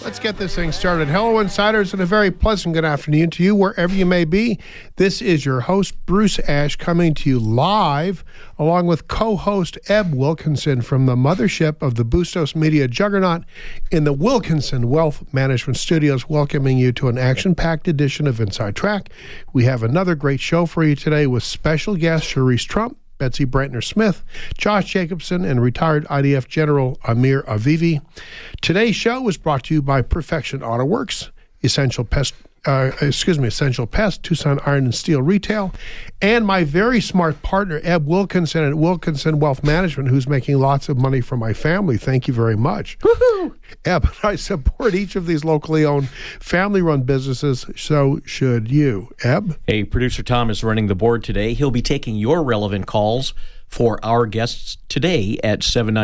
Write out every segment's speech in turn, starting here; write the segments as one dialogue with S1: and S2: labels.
S1: Let's get this thing started. Hello, Insiders, and a very pleasant good afternoon to you, wherever you may be. This is your host, Bruce Ash, coming to you live, along with co-host Eb Wilkinson from the mothership of the Bustos Media juggernaut in the Wilkinson Wealth Management Studios, welcoming you to an action-packed edition of Inside Track. We have another great show for you today with special guest Cherise Trump, Betsy Brantner-Smith, Josh Jacobson, and retired IDF General Amir Avivi. Today's show was brought to you by Perfection Auto Works, Essential Pest, Tucson Iron and Steel Retail, and my very smart partner, Eb Wilkinson at Wilkinson Wealth Management, who's making lots of money for my family. Thank you very much. Woohoo! Eb, I support each of these locally owned, family-run businesses. So should you. Eb?
S2: Hey, Producer Tom is running the board today. He'll be taking your relevant calls for our guests today at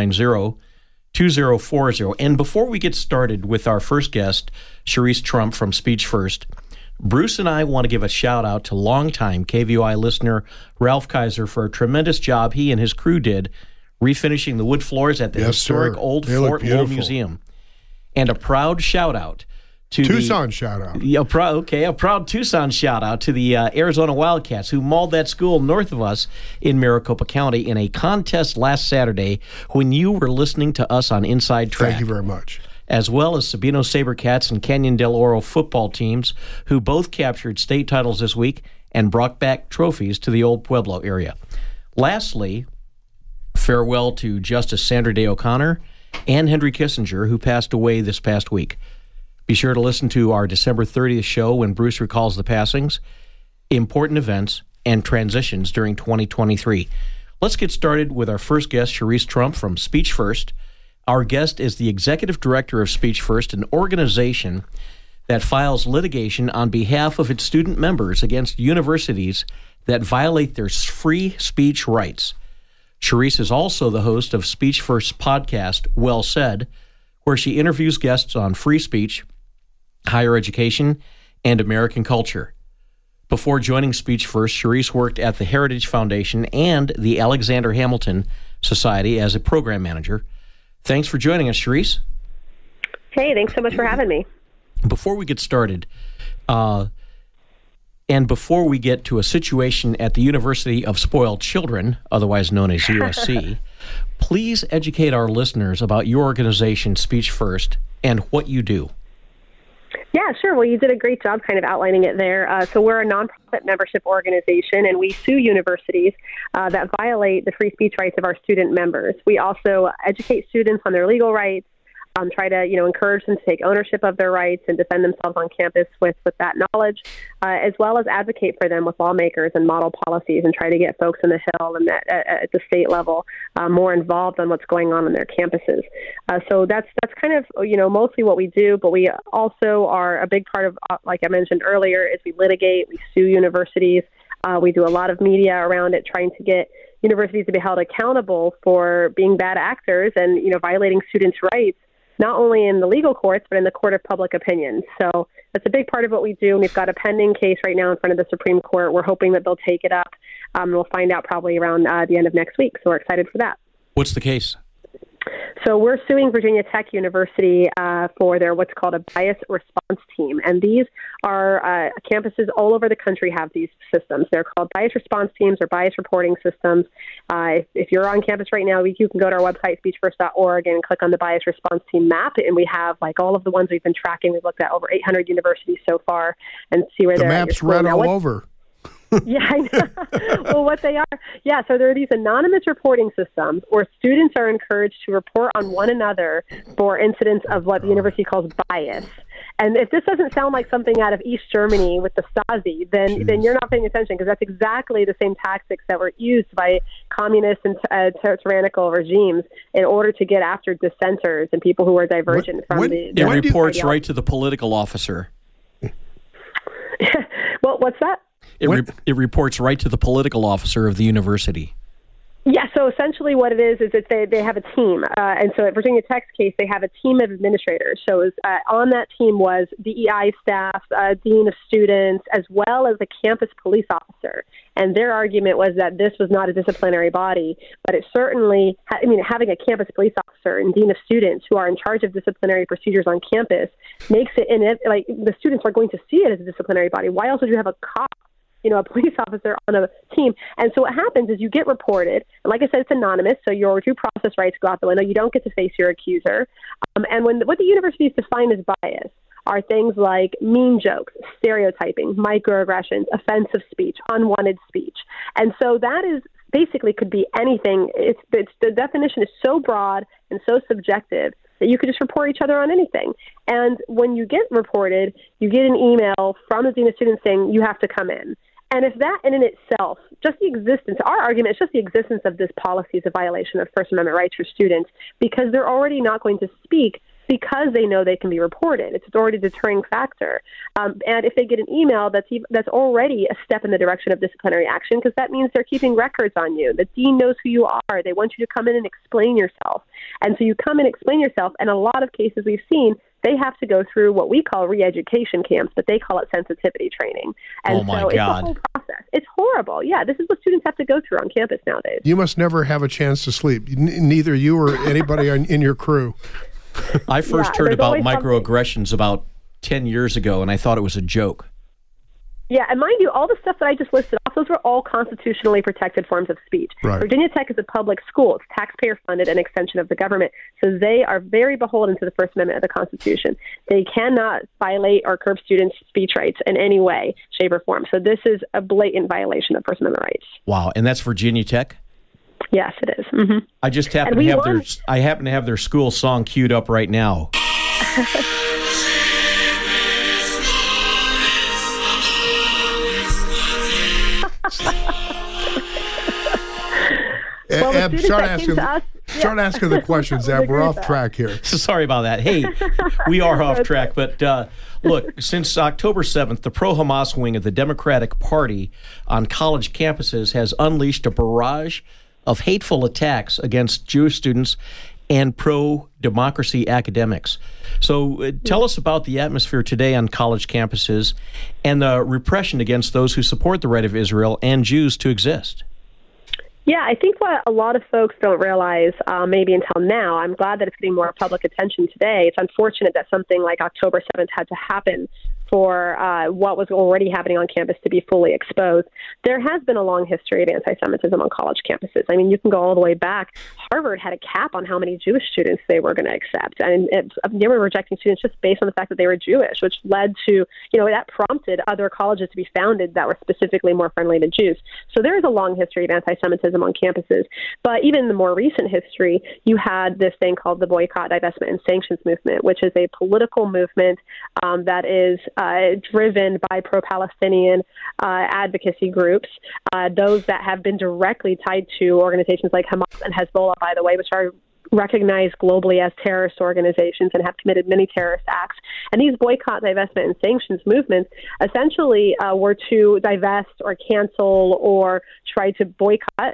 S2: 790-2040. And before we get started with our first guest, Cherise Trump from Speech First, Bruce and I want to give a shout out to longtime KVOI listener Ralph Kaiser for a tremendous job he and his crew did refinishing the wood floors at the historic old Fort Lowell Museum. And a proud shout out to
S1: Tucson shout out.
S2: A proud Tucson shout out to the Arizona Wildcats who mauled that school north of us in Maricopa County in a contest last Saturday when you were listening to us on Inside Track.
S1: Thank you very much.
S2: As well as Sabino Sabercats and Canyon del Oro football teams who both captured state titles this week and brought back trophies to the old Pueblo area. Lastly, farewell to Justice Sandra Day O'Connor and Henry Kissinger, who passed away this past week. Be sure to listen to our December 30th show when Bruce recalls the passings, important events, and transitions during 2023. Let's get started with our first guest, Cherise Trump from Speech First. Our guest is the executive director of Speech First, an organization that files litigation on behalf of its student members against universities that violate their free speech rights. Cherise is also the host of Speech First's podcast, Well Said, where she interviews guests on free speech, higher education, and American culture. Before joining Speech First, Cherise worked at the Heritage Foundation and the Alexander Hamilton Society as a program manager. Thanks for joining us, Cherise.
S3: Hey, thanks so much for having me.
S2: Before we get started, and before we get to a situation at the University of Spoiled Children, otherwise known as USC, please educate our listeners about your organization, Speech First, and what you do.
S3: Yeah, sure. Well, you did a great job kind of outlining it there. So we're a nonprofit membership organization, and we sue universities that violate the free speech rights of our student members. We also educate students on their legal rights, try to encourage them to take ownership of their rights and defend themselves on campus with that knowledge, as well as advocate for them with lawmakers and model policies and try to get folks in the Hill and at the state level more involved on what's going on their campuses. So that's kind of mostly what we do, but we also are a big part of, like I mentioned earlier, is we litigate, we sue universities, we do a lot of media around it, trying to get universities to be held accountable for being bad actors and violating students' rights, not only in the legal courts, but in the court of public opinion. So that's a big part of what we do. And we've got a pending case right now in front of the Supreme Court. We're hoping that they'll take it up. We'll find out probably around the end of next week. So we're excited for that.
S2: What's the case?
S3: So we're suing Virginia Tech University for their what's called a bias response team. And these are campuses all over the country have these systems. They're called bias response teams or bias reporting systems. If you're on campus right now, you can go to our website, speechfirst.org, and click on the bias response team map. And we have all of the ones we've been tracking. We've looked at over 800 universities so far and see where they're at.
S1: The map's red all over.
S3: Yeah, I know. Well, what they are. Yeah, so there are these anonymous reporting systems where students are encouraged to report on one another for incidents of what the university calls bias. And if this doesn't sound like something out of East Germany with the Stasi, then you're not paying attention, because that's exactly the same tactics that were used by communist and tyrannical regimes in order to get after dissenters and people who are divergent from the
S2: It reports right to the political officer.
S3: Well, what's that?
S2: It reports right to the political officer of the university.
S3: Yeah, so essentially what it is that they have a team. And so at Virginia Tech's case, they have a team of administrators. So on that team was DEI staff, dean of students, as well as a campus police officer. And their argument was that this was not a disciplinary body, but it certainly, having a campus police officer and dean of students who are in charge of disciplinary procedures on campus makes it, like the students are going to see it as a disciplinary body. Why else would you have a cop, a police officer on a team? And so what happens is you get reported, and like I said, it's anonymous, so your due process rights go out the window. You don't get to face your accuser. And what the universities define as bias are things like mean jokes, stereotyping, microaggressions, offensive speech, unwanted speech. And so that is basically could be anything. The definition is so broad and so subjective that you could just report each other on anything. And when you get reported, you get an email from the dean of students saying you have to come in. And if that in itself, just the existence, our argument is just the existence of this policy is a violation of First Amendment rights for students because they're already not going to speak because they know they can be reported. It's already a deterring factor. And if they get an email, that's already a step in the direction of disciplinary action because that means they're keeping records on you. The dean knows who you are. They want you to come in and explain yourself. And so you come and explain yourself. And a lot of cases we've seen, they have to go through what we call re-education camps, but they call it sensitivity training. And
S2: oh my
S3: so
S2: God.
S3: It's a whole process. It's horrible. Yeah, this is what students have to go through on campus nowadays.
S1: You must never have a chance to sleep, neither you or anybody in your crew.
S2: I first heard about microaggressions about 10 years ago, and I thought it was a joke.
S3: Yeah, and mind you, all the stuff that I just listed off, those are all constitutionally protected forms of speech.
S1: Right.
S3: Virginia Tech is a public school. It's taxpayer-funded and extension of the government. So they are very beholden to the First Amendment of the Constitution. They cannot violate or curb students' speech rights in any way, shape, or form. So this is a blatant violation of First Amendment rights.
S2: Wow, and that's Virginia Tech?
S3: Yes, it is. Mm-hmm.
S2: I just happen to have their school song queued up right now.
S1: Eb, start asking the questions, Eb. We're off track here.
S2: Sorry about that. Hey, we are off track. But look, since October 7th, the pro-Hamas wing of the Democratic Party on college campuses has unleashed a barrage of hateful attacks against Jewish students and pro-democracy academics. So tell us about the atmosphere today on college campuses and the repression against those who support the right of Israel and Jews to exist.
S3: Yeah, I think what a lot of folks don't realize, maybe until now, I'm glad that it's getting more public attention today. It's unfortunate that something like October 7th had to happen for what was already happening on campus to be fully exposed. There has been a long history of anti-Semitism on college campuses. I mean, you can go all the way back. Harvard had a cap on how many Jewish students they were going to accept. And they were rejecting students just based on the fact that they were Jewish, which led to, that prompted other colleges to be founded that were specifically more friendly to Jews. So there is a long history of anti-Semitism on campuses. But even in the more recent history, you had this thing called the Boycott, Divestment, and Sanctions Movement, which is a political movement that is driven by pro-Palestinian advocacy groups, those that have been directly tied to organizations like Hamas and Hezbollah, by the way, which are recognized globally as terrorist organizations and have committed many terrorist acts. And these boycott, divestment, and sanctions movements essentially were to divest or cancel or try to boycott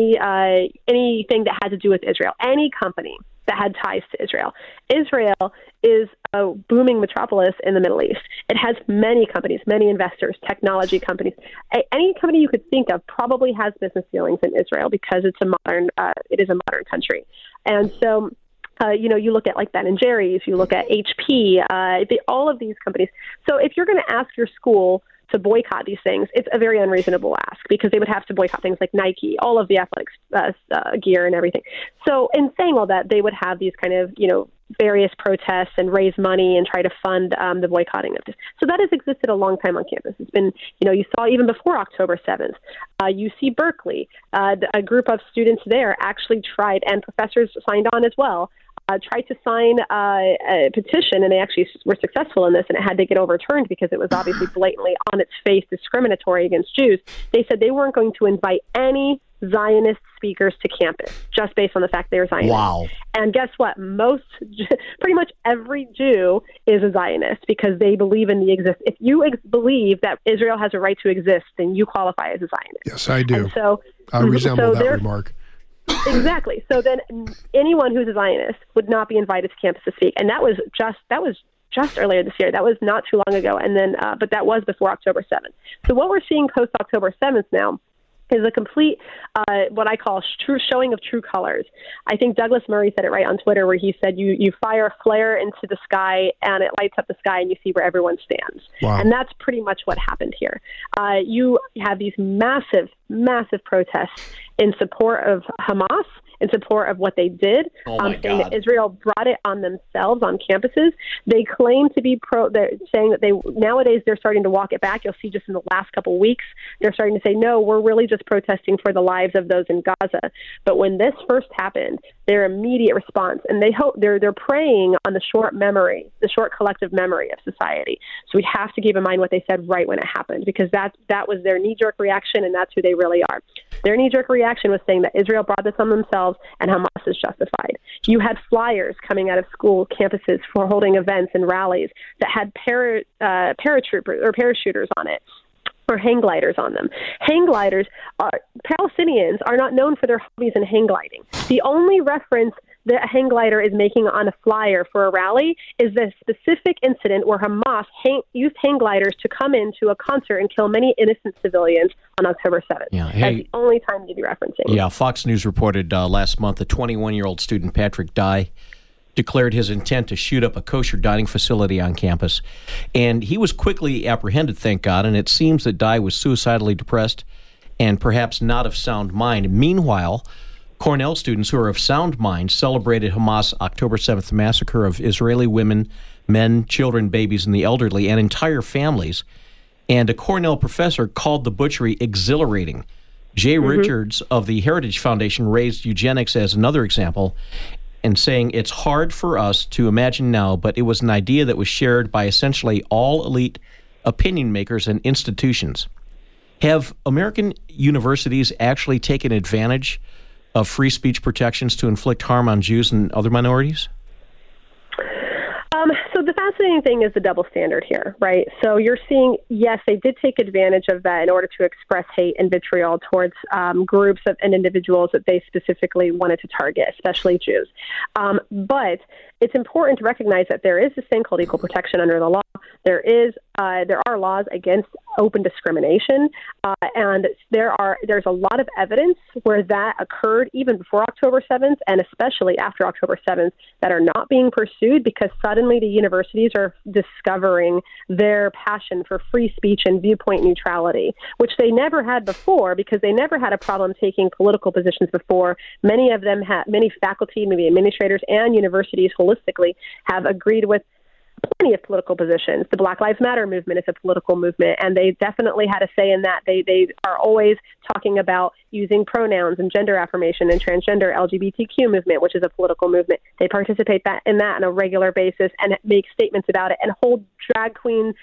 S3: anything that had to do with Israel, any company that had ties to Israel. Israel is a booming metropolis in the Middle East. It has many companies, many investors, technology companies. Any company you could think of probably has business dealings in Israel because it is a modern country. And so, you look at like Ben & Jerry's, you look at HP, all of these companies. So if you're going to ask your school to boycott these things, it's a very unreasonable ask because they would have to boycott things like Nike, all of the athletics gear and everything. So in saying all that, they would have these kind of, various protests and raise money and try to fund the boycotting of this. So that has existed a long time on campus. It's been, you saw even before October 7th, UC Berkeley, a group of students there actually tried, and professors signed on as well, tried to sign a petition, and they actually were successful in this, and it had to get overturned because it was obviously blatantly on its face discriminatory against Jews. They said they weren't going to invite any Zionist speakers to campus just based on the fact they were Zionists.
S2: Wow.
S3: And guess what? Pretty much every Jew is a Zionist because they believe in the exist. If you believe that Israel has a right to exist, then you qualify as a Zionist.
S1: Yes, I do.
S3: And so
S1: I resemble that remark.
S3: Exactly. So then anyone who's a Zionist would not be invited to campus to speak. And that was just earlier this year. That was not too long ago. And then, but that was before October 7th. So what we're seeing post October 7th now is a complete, what I call true showing of true colors. I think Douglas Murray said it right on Twitter, where he said, you fire a flare into the sky and it lights up the sky and you see where everyone stands.
S1: Wow.
S3: And that's pretty much what happened here. You have these massive protests in support of Hamas, in support of what they did, saying that Israel brought it on themselves on campuses. They claim to be they're saying that nowadays they're starting to walk it back. You'll see just in the last couple of weeks, they're starting to say, no, we're really just protesting for the lives of those in Gaza. But when this first happened, their immediate response, and they're preying on the short collective memory of society. So we have to keep in mind what they said right when it happened, because that was their knee-jerk reaction, and that's who they really are. Their knee-jerk reaction was saying that Israel brought this on themselves and Hamas is justified. You had flyers coming out of school campuses for holding events and rallies that had paratroopers or parachuters on it, or hang gliders on them. Hang gliders Palestinians are not known for their hobbies in hang gliding. The only reference that a hang glider is making on a flyer for a rally is the specific incident where Hamas used hang gliders to come into a concert and kill many innocent civilians on October 7th.
S2: Yeah,
S3: that's the only time you'd be referencing.
S2: Yeah, Fox News reported last month that 21-year-old student Patrick Dye declared his intent to shoot up a kosher dining facility on campus. And he was quickly apprehended, thank God, and it seems that Dye was suicidally depressed and perhaps not of sound mind. Meanwhile, Cornell students who are of sound mind celebrated Hamas' October 7th massacre of Israeli women, men, children, babies, and the elderly, and entire families. And a Cornell professor called the butchery exhilarating. Jay Richards of the Heritage Foundation raised eugenics as another example, and saying it's hard for us to imagine now, but it was an idea that was shared by essentially all elite opinion makers and institutions. Have American universities actually taken advantage of free speech protections to inflict harm on Jews and other minorities?
S3: So the fascinating thing is the double standard here, right? So you're seeing, yes, they did take advantage of that in order to express hate and vitriol towards groups and individuals that they specifically wanted to target, especially Jews. But it's important to recognize that there is this thing called equal protection under the law. There are laws against open discrimination, and there's a lot of evidence where that occurred even before October 7th, and especially after October 7th, that are not being pursued because suddenly the universities are discovering their passion for free speech and viewpoint neutrality, which they never had before because they never had a problem taking political positions before. Many faculty, maybe administrators, and universities holistically have agreed with plenty of political positions. The Black Lives Matter movement is a political movement, and they definitely had a say in that. They are always talking about using pronouns and gender affirmation and transgender LGBTQ movement, which is a political movement. They participate in that on a regular basis and make statements about it and hold drag queen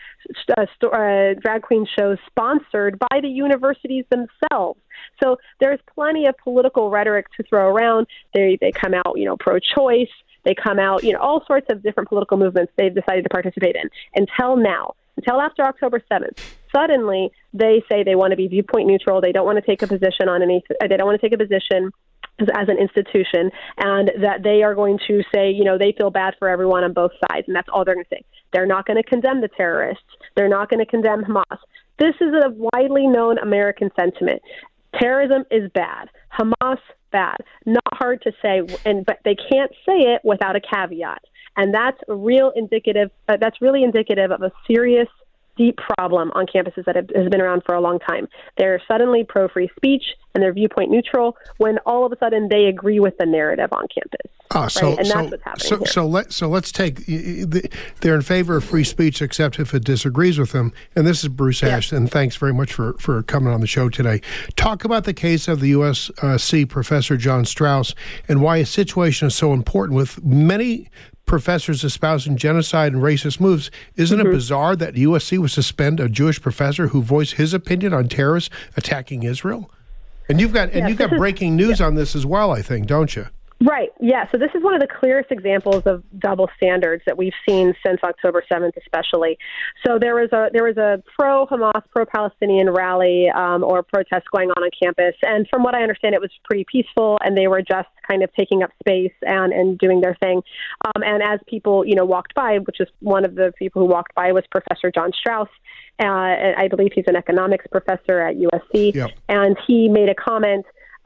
S3: shows sponsored by the universities themselves. So there's plenty of political rhetoric to throw around. They come out, pro-choice. They come out, all sorts of different political movements they've decided to participate in. Until after October 7th, suddenly they say they want to be viewpoint neutral. They don't want to take a position they don't want to take a position as an institution, and that they are going to say, they feel bad for everyone on both sides, and that's all they're going to say. They're not going to condemn the terrorists. They're not going to condemn Hamas. This is a widely known American sentiment. Terrorism is bad. Hamas, bad. Not hard to say, but they can't say it without a caveat. And that's really indicative of a serious, deep problem on campuses that has been around for a long time. They're suddenly pro-free speech and they're viewpoint neutral when all of a sudden they agree with the narrative on campus. That's what's happening here.
S1: So let's take, they're in favor of free speech except if it disagrees with them. And this is Bruce Ash, and thanks very much for coming on the show today. Talk about the case of the USC professor John Strauss and why his situation is so important with many professors espousing genocide and racist moves. Isn't it bizarre that USC would suspend a Jewish professor who voiced his opinion on terrorists attacking Israel? And you've got breaking news on this as well, I think, don't you?
S3: Right. Yeah. So this is one of the clearest examples of double standards that we've seen since October 7th, especially. So there was a pro-Hamas, pro-Palestinian rally or protest going on campus, and from what I understand, it was pretty peaceful, and they were just kind of taking up space and doing their thing. And as people, walked by, which is one of the people who walked by was Professor John Strauss. I believe he's an economics professor at USC, yep. And he made a comment.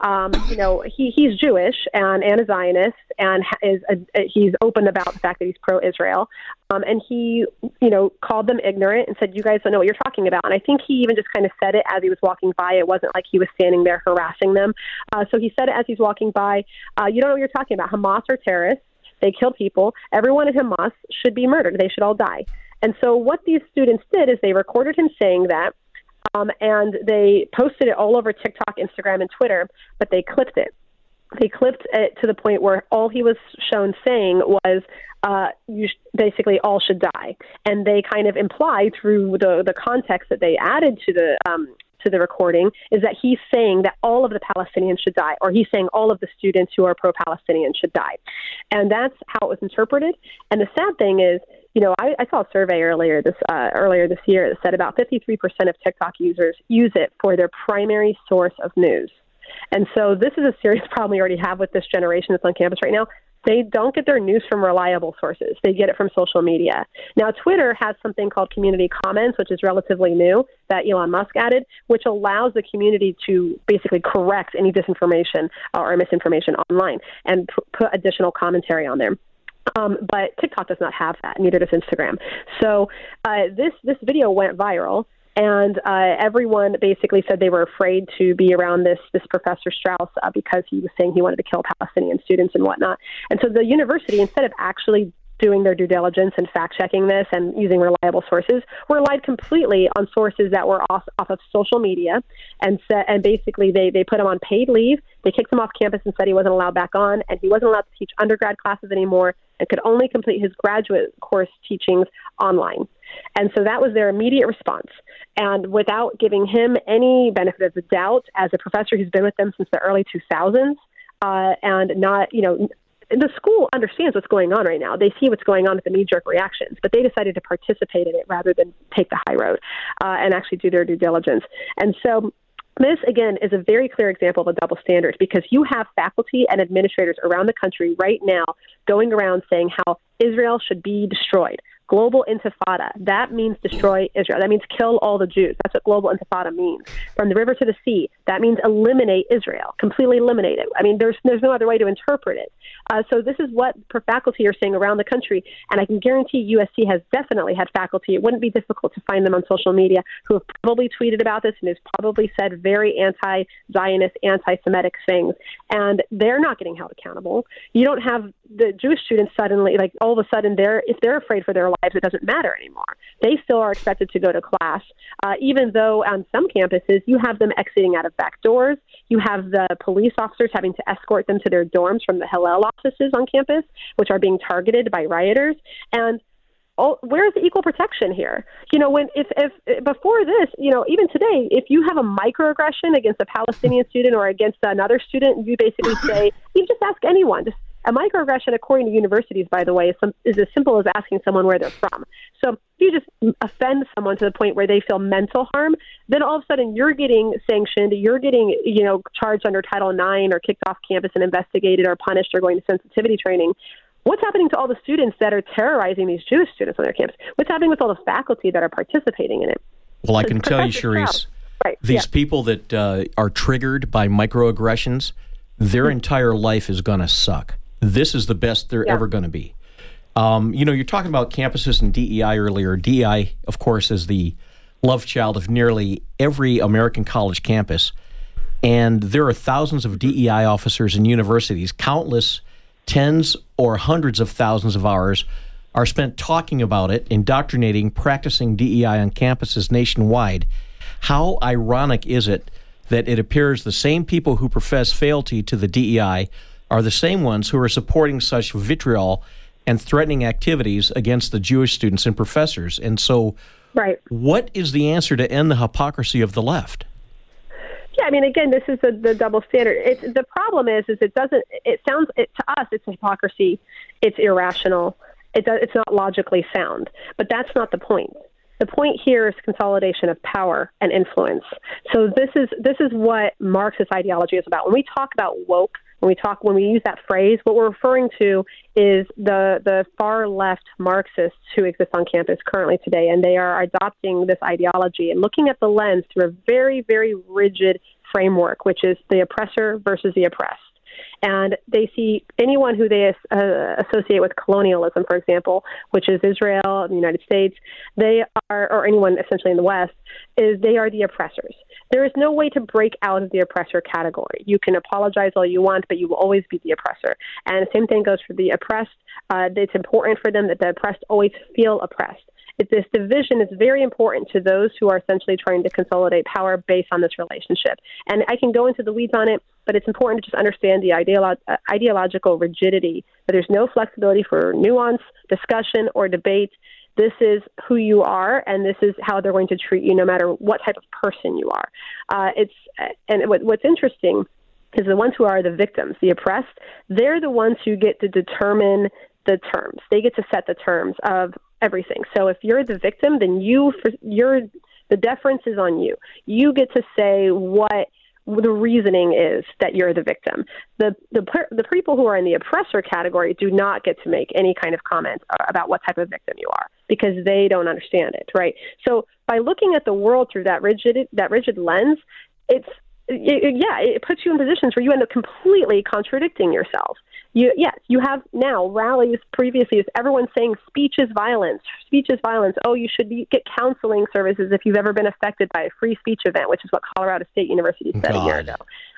S3: He's Jewish and a Zionist, and he's open about the fact that he's pro-Israel. And he, called them ignorant and said, "You guys don't know what you're talking about." And I think he even just kind of said it as he was walking by. It wasn't like he was standing there harassing them. So he said it as he's walking by. You don't know what you're talking about. Hamas are terrorists. They kill people. Everyone in Hamas should be murdered. They should all die. And so what these students did is they recorded him saying that. And they posted it all over TikTok, Instagram, and Twitter, but they clipped it. They clipped it to the point where all he was shown saying was, basically all should die. And they kind of imply through the context that they added to the recording is that he's saying that all of the Palestinians should die, or he's saying all of the students who are pro-Palestinian should die. And that's how it was interpreted. And the sad thing is, I saw a survey earlier this year that said about 53% of TikTok users use it for their primary source of news. And so this is a serious problem we already have with this generation that's on campus right now. They don't get their news from reliable sources. They get it from social media. Now, Twitter has something called community comments, which is relatively new, that Elon Musk added, which allows the community to basically correct any disinformation or misinformation online and put additional commentary on there. But TikTok does not have that, neither does Instagram. So this video went viral, and everyone basically said they were afraid to be around this Professor Strauss because he was saying he wanted to kill Palestinian students and whatnot. And so the university, instead of actually doing their due diligence and fact-checking this and using reliable sources, relied completely on sources that were off of social media, and basically they put him on paid leave. They kicked him off campus and said he wasn't allowed back on, and he wasn't allowed to teach undergrad classes anymore and could only complete his graduate course teachings online. And so that was their immediate response. And without giving him any benefit of the doubt, as a professor who's been with them since the early 2000s, and not, the school understands what's going on right now. They see what's going on with the knee-jerk reactions, but they decided to participate in it rather than take the high road and actually do their due diligence. And so this, again, is a very clear example of a double standard, because you have faculty and administrators around the country right now going around saying how Israel should be destroyed. Global intifada, that means destroy Israel. That means kill all the Jews. That's what global intifada means. From the river to the sea, that means eliminate Israel, completely eliminate it. I mean, there's no other way to interpret it. So this is what faculty are saying around the country, and I can guarantee USC has definitely had faculty. It wouldn't be difficult to find them on social media who have probably tweeted about this and has probably said very anti-Zionist, anti-Semitic things, and they're not getting held accountable. You don't have the Jewish students suddenly, like all of a sudden, if they're afraid for their lives, it doesn't matter anymore. They still are expected to go to class, even though on some campuses you have them exiting out of back doors. You have the police officers having to escort them to their dorms from the Hillel offices on campus, which are being targeted by rioters. And where's the equal protection here? If before this, even today, if you have a microaggression against a Palestinian student or against another student, you basically say, you just ask anyone. A microaggression, according to universities, by the way, is as simple as asking someone where they're from. So if you just offend someone to the point where they feel mental harm, then all of a sudden you're getting sanctioned, you're getting, charged under Title IX or kicked off campus and investigated or punished or going to sensitivity training. What's happening to all the students that are terrorizing these Jewish students on their campus? What's happening with all the faculty that are participating in it?
S2: Well, I can tell you, Cherise, these people that are triggered by microaggressions, their entire life is going to suck. This is the best they're ever going to be. You're talking about campuses and DEI earlier. DEI, of course, is the love child of nearly every American college campus. And there are thousands of DEI officers in universities. Countless tens or hundreds of thousands of hours are spent talking about it, indoctrinating, practicing DEI on campuses nationwide. How ironic is it that it appears the same people who profess fealty to the DEI are the same ones who are supporting such vitriol and threatening activities against the Jewish students and professors. And so what is the answer to end the hypocrisy of the left?
S3: Yeah, I mean, again, this is the double standard. The problem is to us, it's hypocrisy. It's irrational. It's not logically sound. But that's not the point. The point here is consolidation of power and influence. So this is what Marxist ideology is about. When we talk about woke, when we use that phrase, what we're referring to is the far left Marxists who exist on campus currently today, and they are adopting this ideology and looking at the lens through a very, very rigid framework, which is the oppressor versus the oppressed. And they see anyone who they associate with colonialism, for example, which is Israel, the United States, or anyone essentially in the West, they are the oppressors. There is no way to break out of the oppressor category. You can apologize all you want, but you will always be the oppressor. And the same thing goes for the oppressed. It's important for them that the oppressed always feel oppressed. This division is very important to those who are essentially trying to consolidate power based on this relationship. And I can go into the weeds on it, but it's important to just understand the ideological rigidity, that there's no flexibility for nuance, discussion, or debate. This is who you are, and this is how they're going to treat you no matter what type of person you are. What's interesting is the ones who are the victims, the oppressed, they're the ones who get to determine the terms. They get to set the terms of everything. So if you're the victim, then the deference is on you. You get to say what the reasoning is that you're the victim. The people who are in the oppressor category do not get to make any kind of comment about what type of victim you are because they don't understand it, right? So by looking at the world through that rigid lens, it puts you in positions where you end up completely contradicting yourself. You have now rallies previously is everyone saying speech is violence. Speech is violence. Oh, you should get counseling services if you've ever been affected by a free speech event, which is what Colorado State University said a year ago.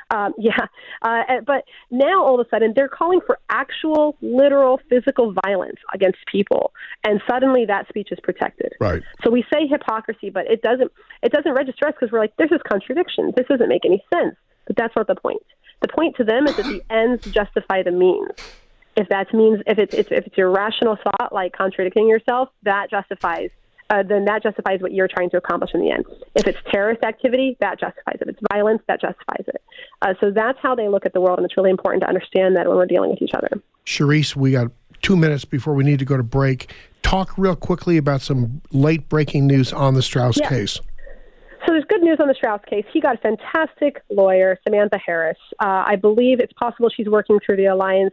S3: But now all of a sudden they're calling for actual, literal, physical violence against people, and suddenly that speech is protected.
S1: Right.
S3: So we say hypocrisy, but it doesn't register us because we're like, this is contradiction. This doesn't make any sense. But that's not the point. The point to them is that the ends justify the means. If it's your rational thought, like contradicting yourself, that justifies. Then that justifies what you're trying to accomplish in the end. If it's terrorist activity, that justifies it. If it's violence, that justifies it. So that's how they look at the world, and it's really important to understand that when we're dealing with each other.
S1: Charisse, we got 2 minutes before we need to go to break. Talk real quickly about some late breaking news on the Strauss case.
S3: So there's good news on the Strauss case. He got a fantastic lawyer, Samantha Harris. I believe it's possible she's working through the Alliance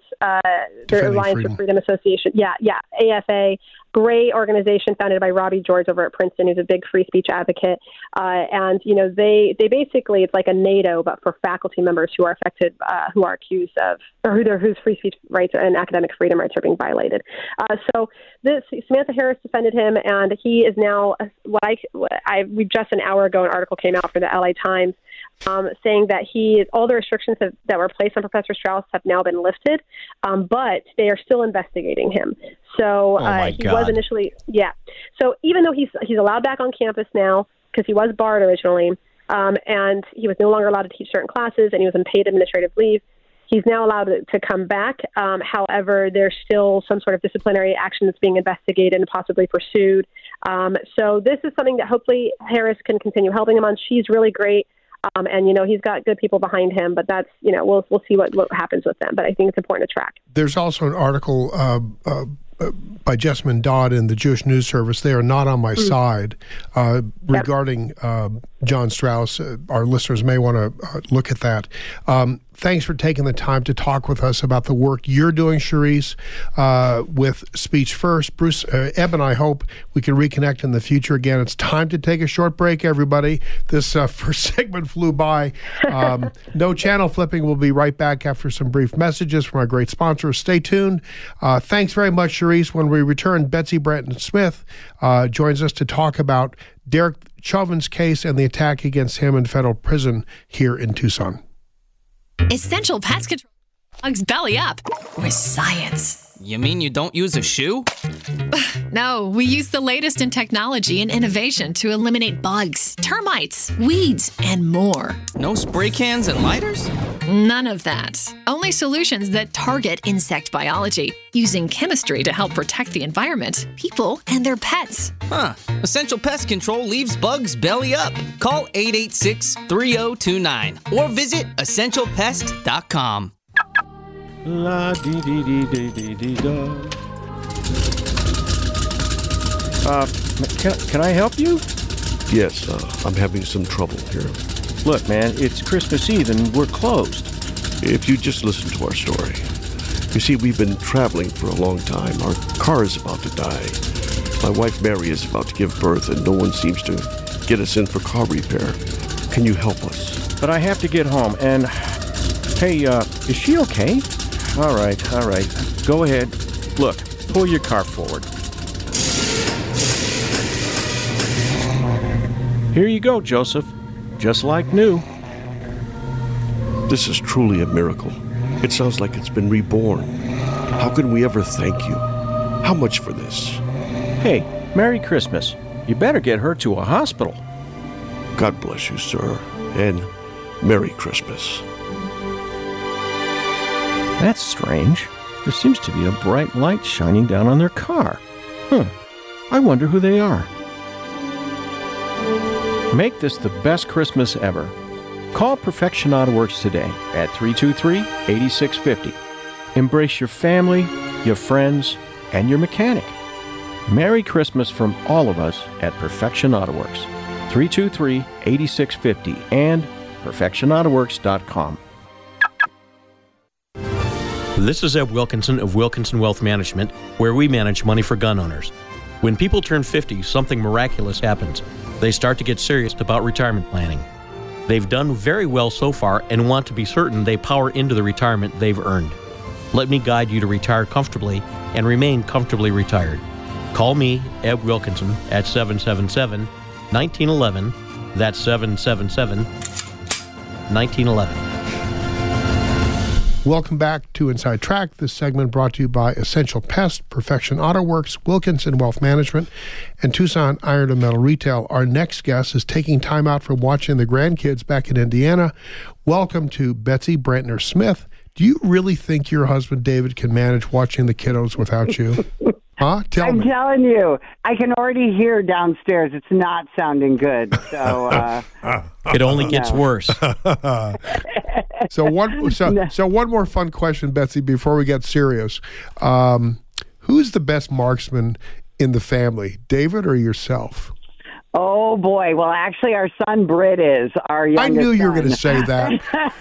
S3: for Freedom Association. Yeah, AFA. Great organization founded by Robbie George over at Princeton, who's a big free speech advocate. And they basically, it's like a NATO, but for faculty members who are affected, who are accused of, or whose free speech rights and academic freedom rights are being violated. So Samantha Harris defended him, and he is now, just an hour ago, an article came out for the LA Times saying that all the restrictions that were placed on Professor Strauss have now been lifted, but they are still investigating him. So he was initially, So even though he's allowed back on campus now, because he was barred originally, and he was no longer allowed to teach certain classes, and he was on paid administrative leave, he's now allowed to come back. However, there's still some sort of disciplinary action that's being investigated and possibly pursued. So this is something that hopefully Harris can continue helping him on. She's really great. And, he's got good people behind him, but that's, we'll see what happens with them. But I think it's important to track. There's
S1: also an article by Jessamine Dodd in the Jewish News Service. They are not on my side regarding John Strauss. Our listeners may want to look at that. Thanks for taking the time to talk with us about the work you're doing, Charisse, with Speech First. Bruce, Eb and I hope we can reconnect in the future again. It's time to take a short break, everybody. This first segment flew by. No channel flipping. We'll be right back after some brief messages from our great sponsors. Stay tuned. Thanks very much, Charisse. When we return, Betsy Branton-Smith joins us to talk about Derek Chauvin's case and the attack against him in federal prison here in Tucson.
S4: Essential Pest Control dogs belly up with science.
S5: You mean you don't use a shoe?
S4: No, we use the latest in technology and innovation to eliminate bugs, termites, weeds, and more.
S5: No spray cans and lighters?
S4: None of that. Only solutions that target insect biology, using chemistry to help protect the environment, people, and their pets.
S5: Huh. Essential Pest Control leaves bugs belly up. Call 886-3029 or visit essentialpest.com.
S6: La dee dee dee dee dee dee da. Can I help you?
S7: Yes, I'm having some trouble here.
S6: Look, man, it's Christmas Eve and we're closed.
S7: If you just listen to our story. You see, we've been traveling for a long time. Our car is about to die. My wife Mary is about to give birth and no one seems to get us in for car repair. Can you help us?
S6: But I have to get home and... Hey, is she okay? All right. Go ahead. Look, pull your car forward. Here you go, Joseph. Just like new.
S7: This is truly a miracle. It sounds like it's been reborn. How can we ever thank you? How much for this?
S6: Hey, Merry Christmas. You better get her to a hospital.
S7: God bless you, sir. And Merry Christmas.
S6: That's strange. There seems to be a bright light shining down on their car. I wonder who they are. Make this the best Christmas ever. Call Perfection Auto Works today at 323-8650. Embrace your family, your friends, and your mechanic. Merry Christmas from all of us at Perfection Auto Works. 323-8650 and perfectionautoworks.com.
S2: This is Eb Wilkinson of Wilkinson Wealth Management, where we manage money for gun owners. When people turn 50, something miraculous happens. They start to get serious about retirement planning. They've done very well so far and want to be certain they power into the retirement they've earned. Let me guide you to retire comfortably and remain comfortably retired. Call me, Eb Wilkinson, at 777-1911. That's 777-1911.
S1: Welcome back to Inside Track. This segment brought to you by Essential Pest, Perfection Auto Works, Wilkinson Wealth Management, and Tucson Iron and Metal Retail. Our next guest is taking time out from watching the grandkids back in Indiana. Welcome to Betsy Brantner Smith. Do you really think your husband, David, can manage watching the kiddos without you? Huh?
S8: I'm telling you, I can already hear downstairs. It's not sounding good. So
S2: it only gets worse.
S1: So one more fun question, Betsy, before we get serious. Who's the best marksman in the family, David or yourself?
S8: Oh, boy. Well, actually, our son Britt is our youngest.
S1: I knew you were
S8: son.
S1: going to say that.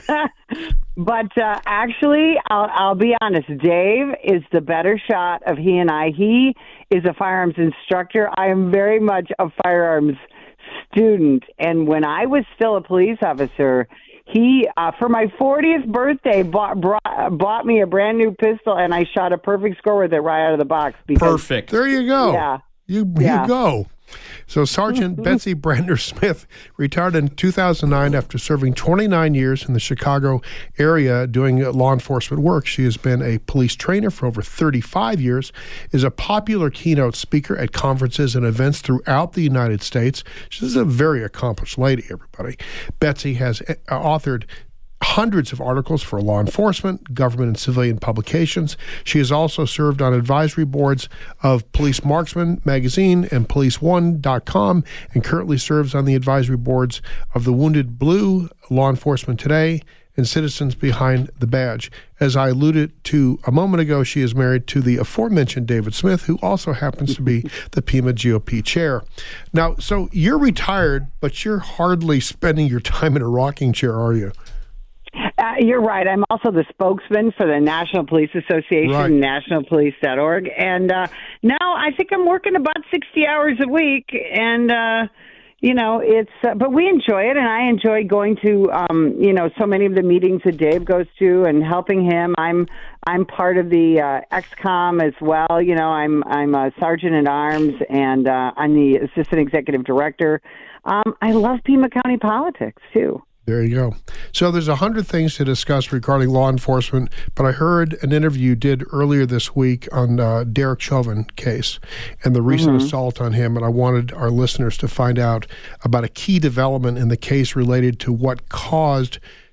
S8: But actually, I'll be honest. Dave is the better shot of he and I. He is a firearms instructor. I am very much a firearms student. And when I was still a police officer, he, for my 40th birthday, bought me a brand new pistol, and I shot a perfect score with it right out of the box.
S2: Perfect.
S1: There you go.
S8: Yeah.
S1: You go. So Sergeant Betsy Brantner Smith retired in 2009 after serving 29 years in the Chicago area doing law enforcement work. She has been a police trainer for over 35 years, is a popular keynote speaker at conferences and events throughout the United States. She's a very accomplished lady, everybody. Betsy has authored hundreds of articles for law enforcement, government, and civilian publications. She has also served on advisory boards of Police Marksman magazine and PoliceOne.com, and currently serves on the advisory boards of the Wounded Blue, Law Enforcement Today, and Citizens Behind the Badge. As I alluded to a moment ago, she is married to the aforementioned David Smith, who also happens to be the Pima GOP chair. Now, so you're retired, but you're hardly spending your time in a rocking chair, are you?
S8: You're right. I'm also the spokesman for the National Police Association,
S1: right.
S8: nationalpolice.org. And now I think I'm working about 60 hours a week. And, it's, but we enjoy it. And I enjoy going to, so many of the meetings that Dave goes to and helping him. I'm part of the XCOM as well. I'm a sergeant at arms, and I'm the assistant executive director. I love Pima County politics, too.
S1: There you go. So there's 100 things to discuss regarding law enforcement, but I heard an interview you did earlier this week on Derek Chauvin case and the recent assault on him, and I wanted our listeners to find out about a key development in the case related to what caused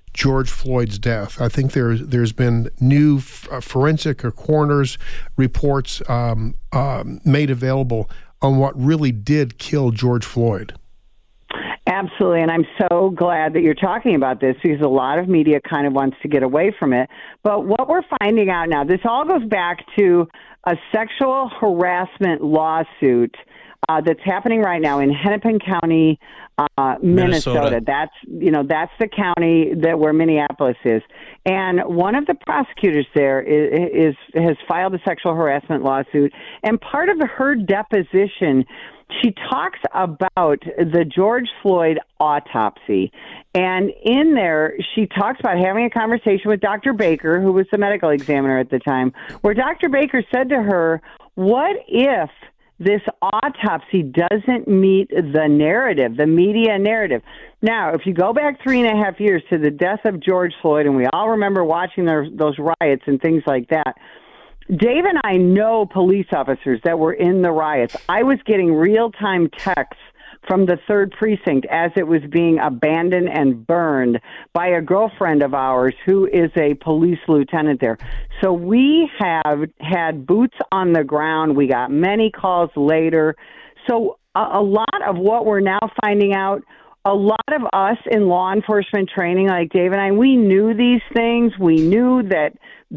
S1: George Floyd's death. I think there's been new forensic or coroner's reports made available on what really did kill George Floyd.
S8: Absolutely, and I'm so glad that you're talking about this because a lot of media kind of wants to get away from it. But what we're finding out now, this all goes back to a sexual harassment lawsuit that's happening right now in Hennepin County, Minnesota. That's the county where Minneapolis is. And one of the prosecutors there has filed a sexual harassment lawsuit. And part of her deposition, she talks about the George Floyd autopsy. And in there, she talks about having a conversation with Dr. Baker, who was the medical examiner at the time, where Dr. Baker said to her, what if this autopsy doesn't meet the narrative, the media narrative? Now, if you go back 3.5 years to the death of George Floyd, and we all remember watching those riots and things like that, Dave and I know police officers that were in the riots. I was getting real-time texts from the 3rd Precinct as it was being abandoned and burned by a girlfriend of ours who is a police lieutenant there. So we have had boots on the ground. We got many calls later. So a lot of what we're now finding out, a lot of us in law enforcement training, like Dave and I, we knew these things. We knew that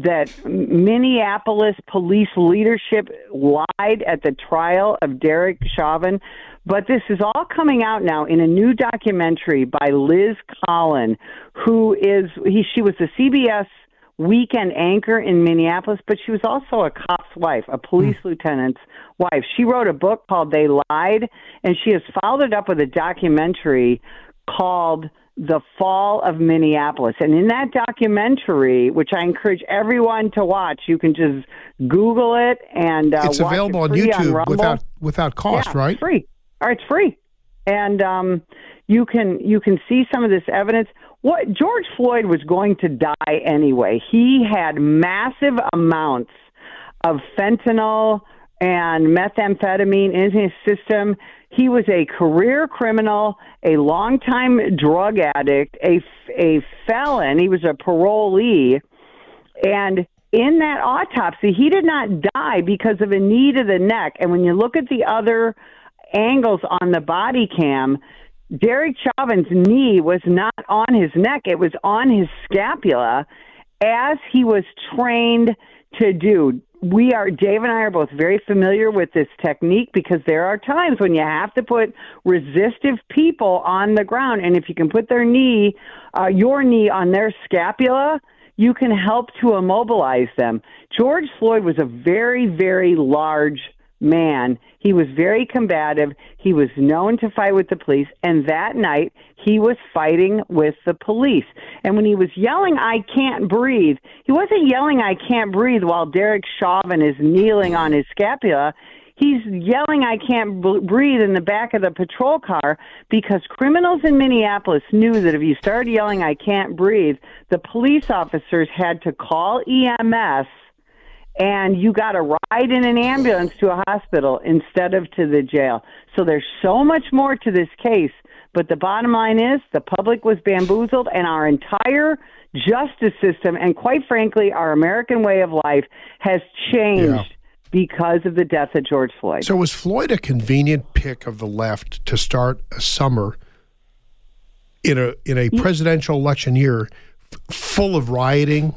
S8: Minneapolis police leadership lied at the trial of Derek Chauvin. But this is all coming out now in a new documentary by Liz Collin, she was a CBS weekend anchor in Minneapolis, but she was also a cop's wife, a police lieutenant's wife. She wrote a book called They Lied, and she has followed it up with a documentary called The Fall of Minneapolis. And in that documentary, which I encourage everyone to watch, you can just Google it and
S1: it's
S8: watch
S1: available
S8: it
S1: on YouTube
S8: on
S1: without cost, right?
S8: It's free. All right, it's free, and you can see some of this evidence. What George Floyd was going to die anyway. He had massive amounts of fentanyl and methamphetamine in his system. He was a career criminal, a longtime drug addict, a felon. He was a parolee, and in that autopsy, he did not die because of a knee to the neck. And when you look at the other angles on the body cam, Derek Chauvin's knee was not on his neck. It was on his scapula, as he was trained to do. Dave and I are both very familiar with this technique because there are times when you have to put resistive people on the ground. And if you can put your knee on their scapula, you can help to immobilize them. George Floyd was a very, very large man. He was very combative. He was known to fight with the police. And that night, he was fighting with the police. And when he was yelling, "I can't breathe," he wasn't yelling, "I can't breathe," while Derek Chauvin is kneeling on his scapula. He's yelling, "I can't breathe," in the back of the patrol car because criminals in Minneapolis knew that if you started yelling, "I can't breathe," the police officers had to call EMS and you got a ride in an ambulance to a hospital instead of to the jail. So there's so much more to this case. But the bottom line is the public was bamboozled, and our entire justice system and, quite frankly, our American way of life has changed because of the death of George Floyd.
S1: So was Floyd a convenient pick of the left to start a summer in a presidential election year full of rioting?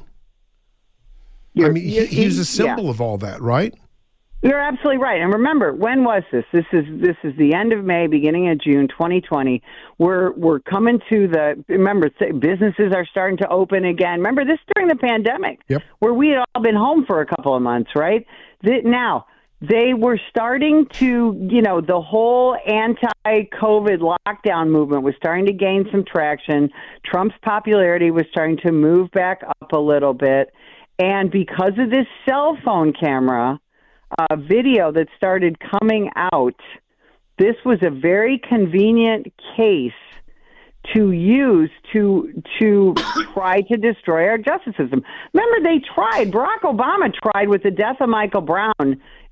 S1: I mean, he's a symbol of all that, right?
S8: You're absolutely right. And remember, when was this? This is the end of May, beginning of June, 2020. We're coming to remember, businesses are starting to open again. Remember, this during the pandemic, where we had all been home for a couple of months, right? Now, they were starting to, the whole anti-COVID lockdown movement was starting to gain some traction. Trump's popularity was starting to move back up a little bit. And because of this cell phone camera video that started coming out, this was a very convenient case to use to try to destroy our justice system. Remember, Barack Obama tried with the death of Michael Brown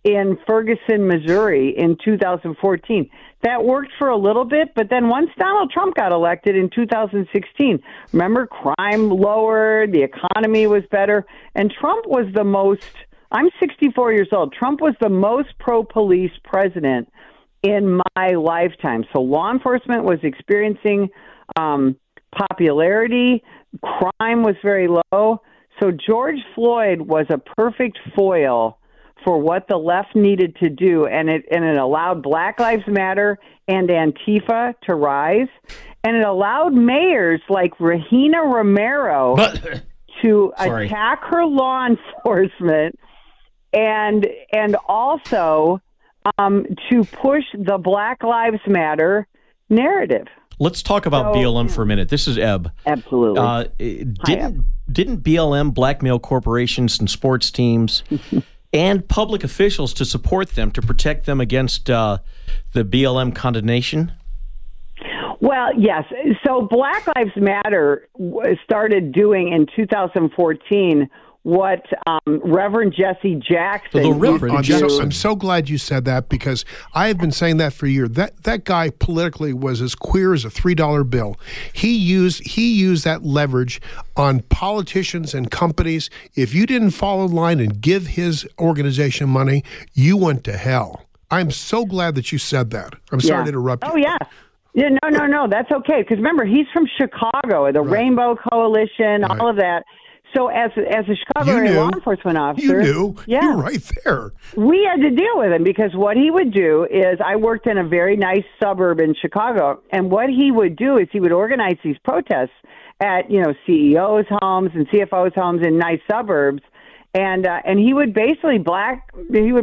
S8: in Ferguson, Missouri in 2014. That worked for a little bit, but then once Donald Trump got elected in 2016, remember, crime lowered, the economy was better, and Trump was the most, I'm 64 years old, Trump was the most pro-police president in my lifetime. So law enforcement was experiencing popularity, crime was very low, so George Floyd was a perfect foil for what the left needed to do, and it allowed Black Lives Matter and Antifa to rise, and it allowed mayors like Regina Romero to attack her law enforcement, and also to push the Black Lives Matter narrative.
S2: Let's talk about BLM for a minute. This is Ebb.
S8: Absolutely.
S2: Didn't BLM blackmail corporations and sports teams and public officials to support them, to protect them against the BLM condemnation?
S8: Well, yes. So Black Lives Matter started doing in 2014 what Reverend Jesse Jackson
S1: I'm so glad you said that, because I have been saying that for years. That guy politically was as queer as a $3 bill. He used that leverage on politicians and companies. If you didn't follow the line and give his organization money, you went to hell. I'm so glad that you said that. I'm sorry to interrupt you.
S8: Oh, yeah. Yeah, no, that's okay. Because remember, he's from Chicago, the Rainbow Coalition, all of that. So as a Chicago area law enforcement officer,
S1: you knew. You were right there.
S8: We had to deal with him, because what he would do is, I worked in a very nice suburb in Chicago, and what he would do is he would organize these protests at CEOs' homes and CFOs' homes in nice suburbs, and he would basically blacklist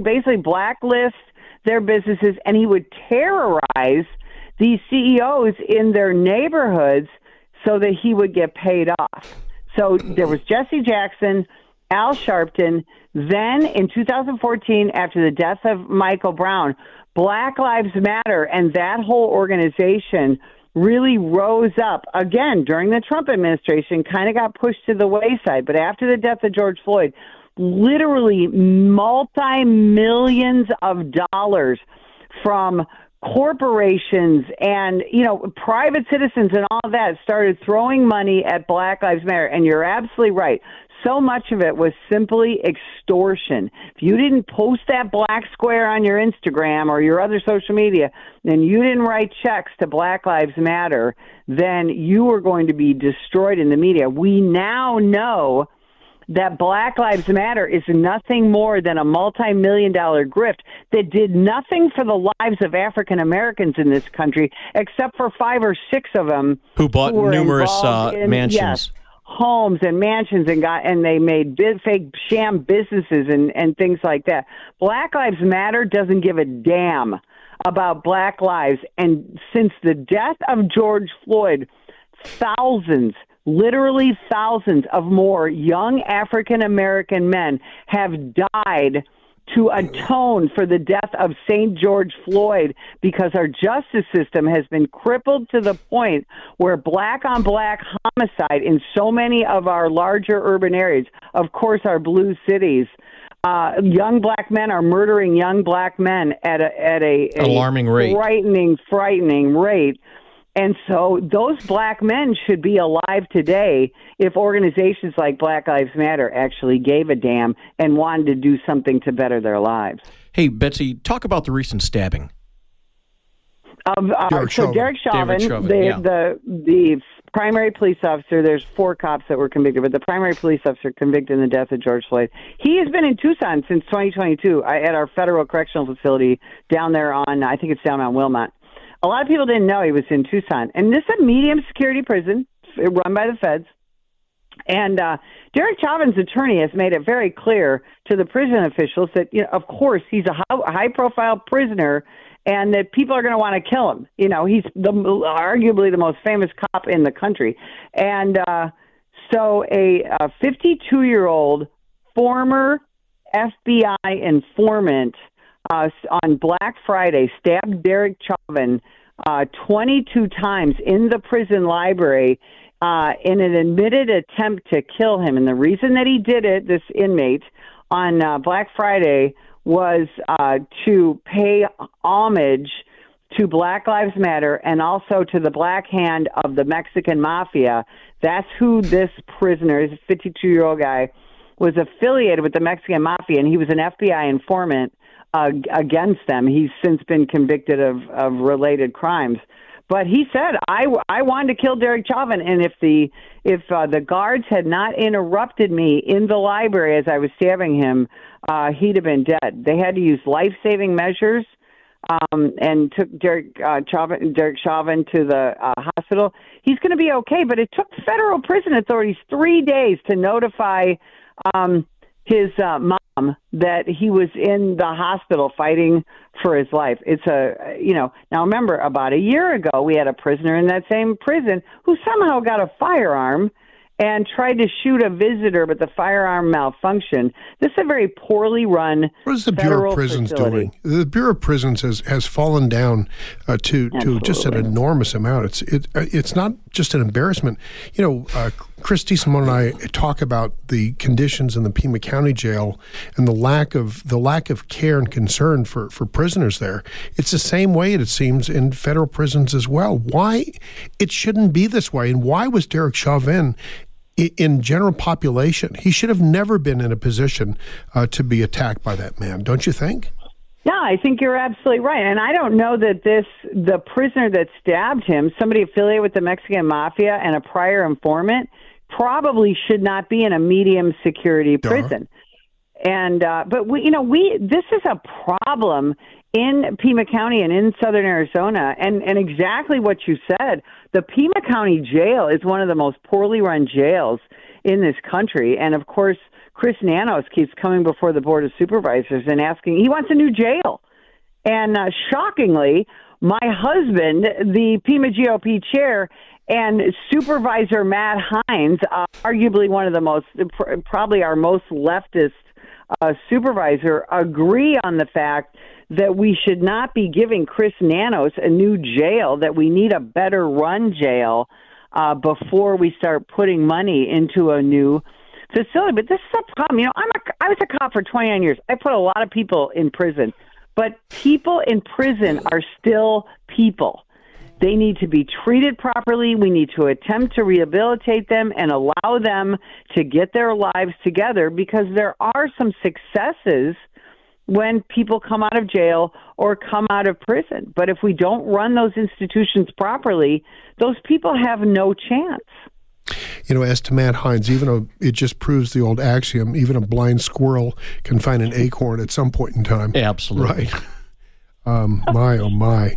S8: their businesses, and he would terrorize these CEOs in their neighborhoods so that he would get paid off. So there was Jesse Jackson, Al Sharpton. Then in 2014, after the death of Michael Brown, Black Lives Matter and that whole organization really rose up. Again, during the Trump administration, kind of got pushed to the wayside. But after the death of George Floyd, literally multi-millions of dollars from corporations and private citizens and all of that started throwing money at Black Lives Matter. And you're absolutely right. So much of it was simply extortion. If you didn't post that black square on your Instagram or your other social media, and you didn't write checks to Black Lives Matter, then you were going to be destroyed in the media. We now know that Black Lives Matter is nothing more than a multi-million-dollar grift that did nothing for the lives of African Americans in this country, except for 5 or 6 of them
S2: who bought numerous mansions,
S8: homes and mansions, and they made fake sham businesses and things like that. Black Lives Matter doesn't give a damn about Black lives, and since the death of George Floyd, literally thousands of more young African-American men have died to atone for the death of St. George Floyd, because our justice system has been crippled to the point where black-on-black homicide in so many of our larger urban areas, of course our blue cities, young black men are murdering young black men at a
S2: alarming rate,
S8: frightening rate. And so those black men should be alive today if organizations like Black Lives Matter actually gave a damn and wanted to do something to better their lives.
S2: Hey, Betsy, talk about the recent stabbing.
S8: Derek Chauvin, the primary police officer, there's 4 cops that were convicted, but the primary police officer convicted in the death of George Floyd, he has been in Tucson since 2022 at our federal correctional facility down there on, I think it's down on Wilmot. A lot of people didn't know he was in Tucson. And this is a medium security prison run by the feds. And Derek Chauvin's attorney has made it very clear to the prison officials that, of course, he's a high-profile prisoner and that people are going to want to kill him. He's arguably the most famous cop in the country. And so a 52-year-old former FBI informant on Black Friday stabbed Derek Chauvin 22 times in the prison library in an admitted attempt to kill him. And the reason that he did it, this inmate, on Black Friday was to pay homage to Black Lives Matter and also to the black hand of the Mexican mafia. That's who this prisoner, this 52-year-old guy, was affiliated with the Mexican mafia, and he was an FBI informant against them. He's since been convicted of related crimes. But he said, I wanted to kill Derek Chauvin, and if the guards had not interrupted me in the library as I was stabbing him, he'd have been dead. They had to use life-saving measures and took Derek Chauvin to the hospital. He's going to be okay, but it took federal prison authorities 3 days to notify his mom that he was in the hospital fighting for his life. It's now remember, about a year ago, we had a prisoner in that same prison who somehow got a firearm and tried to shoot a visitor, but the firearm malfunctioned. This is a very poorly run
S1: What is the Bureau of Prisons
S8: facility.
S1: doing? The Bureau of Prisons has fallen down to just an enormous amount. It's not just an embarrassment. Chris DeSimone and I talk about the conditions in the Pima County Jail and the lack of care and concern for prisoners there. It's the same way, it seems, in federal prisons as well. Why it shouldn't be this way, and why was Derek Chauvin in general population? He should have never been in a position to be attacked by that man, don't you think?
S8: No, I think you're absolutely right. And I don't know that the prisoner that stabbed him, somebody affiliated with the Mexican mafia and a prior informant, probably should not be in a medium security prison. And but this is a problem in Pima County and in southern Arizona, and exactly what you said. The Pima County Jail is one of the most poorly run jails in this country, and of course, Chris Nanos keeps coming before the Board of Supervisors and asking, he wants a new jail. And shockingly, my husband, the Pima GOP chair, and Supervisor Matt Hines, arguably one of the most, probably our most leftist supervisor, agree on the fact that we should not be giving Chris Nanos a new jail, that we need a better run jail before we start putting money into a new facility. But this is a problem. I was a cop for 29 years. I put a lot of people in prison, but people in prison are still people. They need to be treated properly. We need to attempt to rehabilitate them and allow them to get their lives together, because there are some successes when people come out of jail or come out of prison. But if we don't run those institutions properly, those people have no chance.
S1: As to Matt Hines, even though it just proves the old axiom, even a blind squirrel can find an acorn at some point in time.
S2: Absolutely.
S1: Right. My, oh my.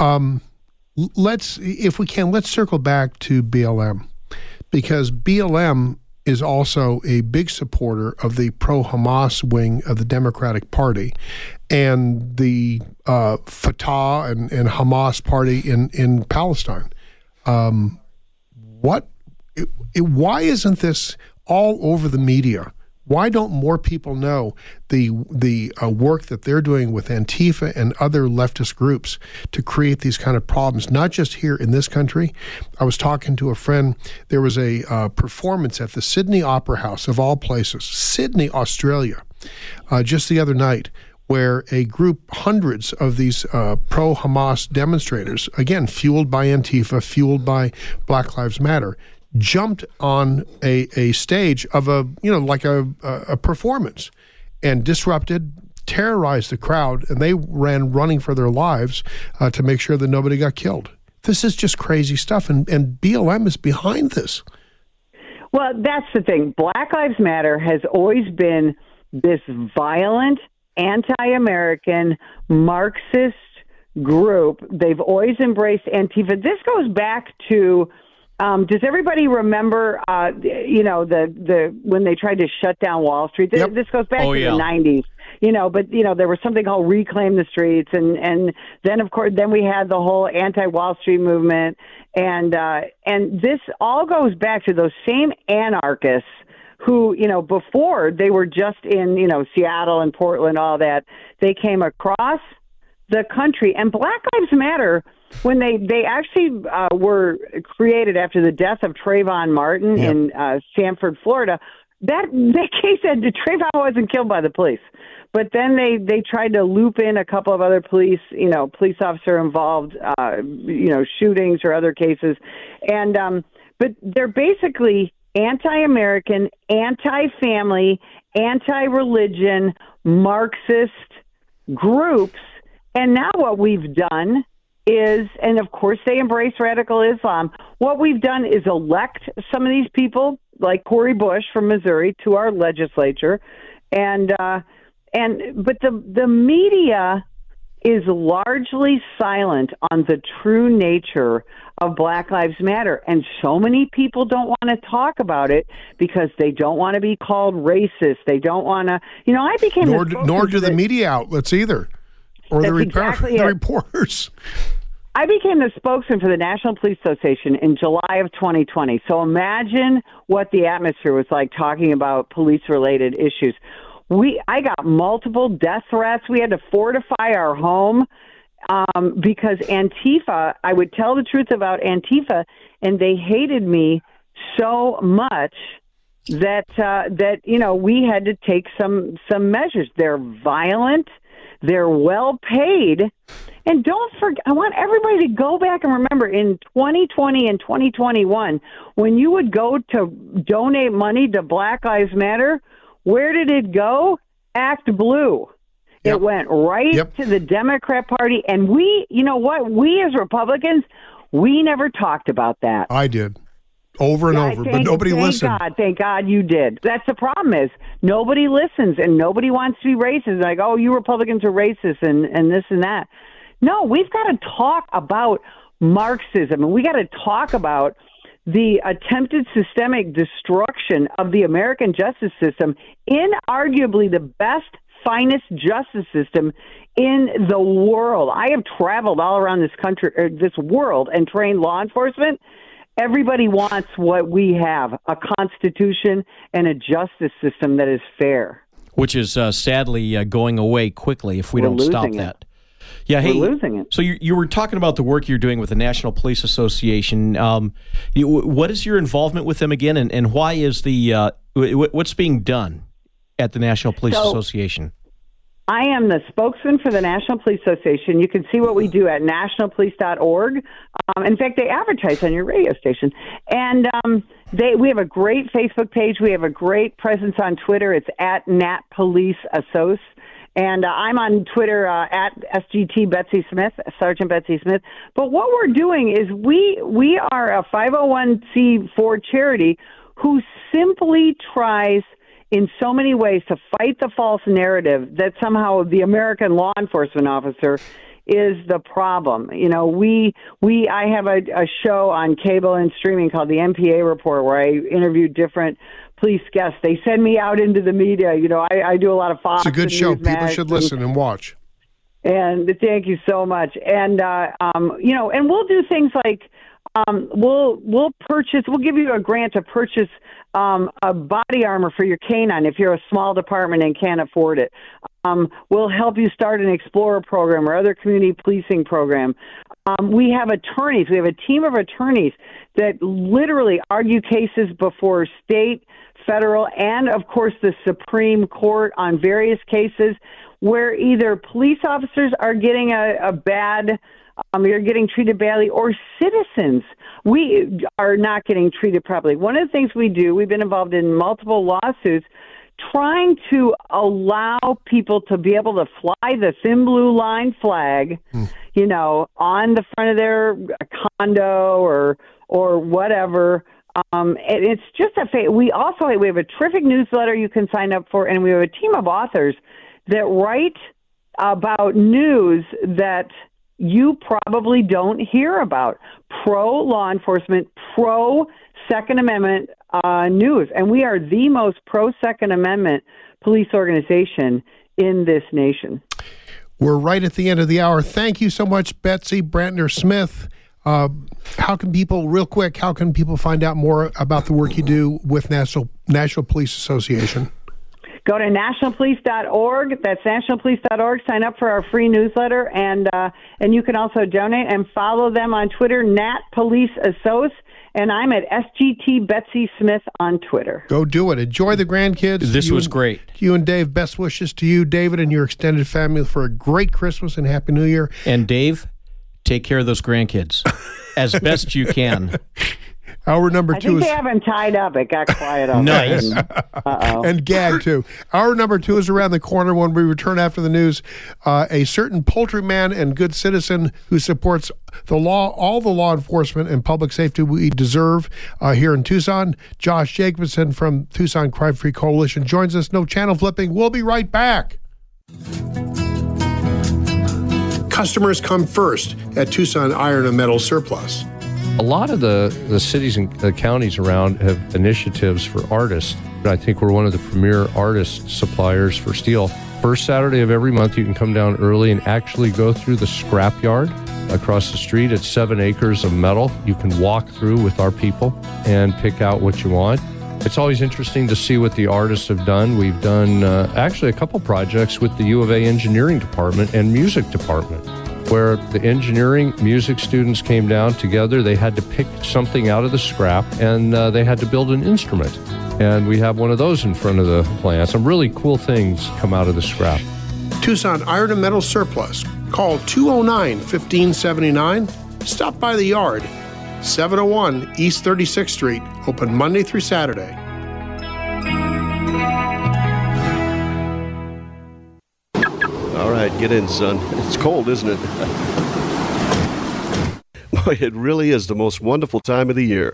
S1: If we can, let's circle back to BLM, because BLM is also a big supporter of the pro-Hamas wing of the Democratic Party and the Fatah and Hamas party in Palestine. Why isn't this all over the media? Why don't more people know the work that they're doing with Antifa and other leftist groups to create these kind of problems, not just here in this country? I was talking to a friend. There was a performance at the Sydney Opera House, of all places, Sydney, Australia, just the other night, where a group, hundreds of these pro-Hamas demonstrators, again, fueled by Antifa, fueled by Black Lives Matter, jumped on a stage of a performance and disrupted, terrorized the crowd, and they ran running for their lives to make sure that nobody got killed. This is just crazy stuff, and BLM is behind this.
S8: Well, that's the thing. Black Lives Matter has always been this violent, anti-American, Marxist group. They've always embraced Antifa. This goes back to does everybody remember, the when they tried to shut down Wall Street? Yep. This goes back to the 90s, but, there was something called Reclaim the Streets. And then, of course, we had the whole anti-Wall Street movement. And this all goes back to those same anarchists who, before they were just in, Seattle and Portland, all that, they came across the country. And Black Lives Matter, when they actually were created after the death of Trayvon Martin in Sanford, Florida, that case said Trayvon wasn't killed by the police. But then they tried to loop in a couple of other police officer involved, shootings or other cases. And but they're basically anti-American, anti-family, anti-religion, Marxist groups. And now what we've done is, and of course they embrace radical Islam, what we've done is elect some of these people, like Cori Bush from Missouri, to our legislature. But the media is largely silent on the true nature of Black Lives Matter. And so many people don't want to talk about it because they don't want to be called racist. They don't want to, I became
S1: nor do the media outlets either, or the reporters.
S8: I became the spokesman for the National Police Association in July of 2020. So imagine what the atmosphere was like talking about police-related issues. I got multiple death threats. We had to fortify our home because Antifa, I would tell the truth about Antifa, and they hated me so much that we had to take some measures. They're violent. They're well paid. And don't forget, I want everybody to go back and remember in 2020 and 2021, when you would go to donate money to Black Lives Matter, where did it go? Act Blue. Yep. It went right to the Democrat Party. And we, you know what? We as Republicans, we never talked about that.
S1: I did. Over and over, but nobody listened.
S8: Thank God you did. That's the problem is nobody listens and nobody wants to be racist. Like, oh, you Republicans are racist and this and that. No, we've got to talk about Marxism, and we got to talk about the attempted systemic destruction of the American justice system, inarguably the best, finest justice system in the world. I have traveled all around this country, or this world, and trained law enforcement. Everybody wants what we have, a constitution and a justice system that is fair.
S2: Which is sadly going away quickly if we don't stop that. Yeah, hey,
S8: we're losing it.
S2: So you were talking about the work you're doing with the National Police Association. What is your involvement with them again, and why is what's being done at the National Police Association?
S8: I am the spokesman for the National Police Association. You can see what we do at nationalpolice.org. In fact, they advertise on your radio station. And we have a great Facebook page. We have a great presence on Twitter. It's at NatPoliceAssoc. And I'm on Twitter at SGT Betsy Smith, Sergeant Betsy Smith. But what we're doing is we are a 501c4 charity who simply tries in so many ways to fight the false narrative that somehow the American law enforcement officer is the problem. I have a show on cable and streaming called the MPA Report where I interview different police guests. They send me out into the media. I do a lot of Fox.
S1: It's a good show. People should listen and watch.
S8: And thank you so much. And and we'll do things like we'll give you a grant to purchase a body armor for your canine if you're a small department and can't afford it. We'll help you start an Explorer program or other community policing program. We have attorneys. We have a team of attorneys that literally argue cases before state, federal, and, of course, the Supreme Court on various cases where either police officers are getting a bad you're getting treated badly, or citizens, we are not getting treated properly. One of the things we do, we've been involved in multiple lawsuits trying to allow people to be able to fly the thin blue line flag, on the front of their condo or whatever. And it's just we have a terrific newsletter you can sign up for, and we have a team of authors that write about news that you probably don't hear about. Pro-law enforcement, pro-Second Amendment news. And we are the most pro-Second Amendment police organization in this nation.
S1: We're right at the end of the hour. Thank you so much, Betsy Brantner Smith. How can people find out more about the work you do with National Police Association?
S8: Go to nationalpolice.org. That's nationalpolice.org. Sign up for our free newsletter, and you can also donate and follow them on Twitter, NatPoliceAssoc, And I'm at SGT Betsy Smith on Twitter.
S1: Go do it. Enjoy the grandkids.
S2: This was great.
S1: You and Dave, best wishes to you, David, and your extended family for a great Christmas and Happy New Year.
S2: And Dave, take care of those grandkids as best you can.
S1: Hour number
S8: I
S1: 2
S8: think
S1: is...
S8: they haven't tied up. It got quiet on
S2: Nice.
S1: And gag, too. Hour number 2 is around the corner when we return after the news. A certain poultryman and good citizen who supports the law, all the law enforcement and public safety we deserve here in Tucson. Josh Jacobson from Tucson Crime Free Coalition joins us. No channel flipping. We'll be right back. Customers come first at Tucson Iron and Metal Surplus.
S9: A lot of the cities and the counties around have initiatives for artists. I think we're one of the premier artist suppliers for steel. First Saturday of every month, you can come down early and actually go through the scrap yard across the street. It's 7 acres of metal. You can walk through with our people and pick out what you want. It's always interesting to see what the artists have done. We've done actually a couple projects with the U of A engineering department and music department, where the engineering music students came down together. They had to pick something out of the scrap, and they had to build an instrument. And we have one of those in front of the plant. Some really cool things come out of the scrap.
S1: Tucson Iron and Metal Surplus. Call 209-1579. Stop by the yard. 701 East 36th Street. Open Monday through Saturday.
S7: All right, get in, son. It's cold, isn't it? Boy, it really is the most wonderful time of the year.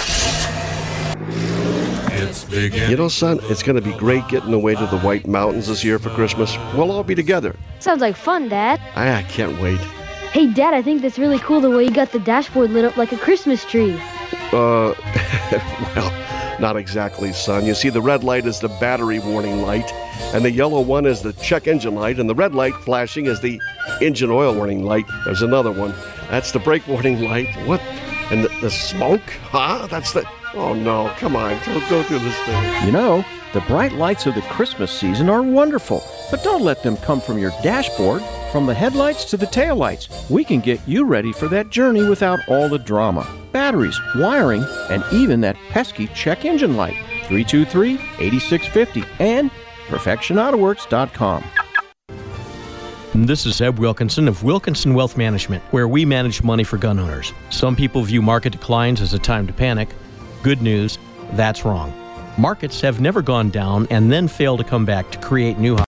S7: You know, son, it's going to be great getting away to the White Mountains this year for Christmas. We'll all be together.
S10: Sounds like fun, Dad.
S7: I can't wait.
S10: Hey, Dad, I think that's really cool the way you got the dashboard lit up like a Christmas tree.
S7: Well, not exactly, son. You see, the red light is the battery warning light, and the yellow one is the check engine light, and the red light flashing is the engine oil warning light. There's another one. That's the brake warning light. What? And the smoke? Huh? That's the... Oh, no. Come on. Go through this thing.
S6: You know, the bright lights of the Christmas season are wonderful, but don't let them come from your dashboard. From the headlights to the taillights, we can get you ready for that journey without all the drama. Batteries, wiring, and even that pesky check engine light. 323-8650 and PerfectionAutoWorks.com.
S2: This is Eb Wilkinson of Wilkinson Wealth Management, where we manage money for gun owners. Some people view market declines as a time to panic. Good news, that's wrong. Markets have never gone down and then fail to come back to create new highs.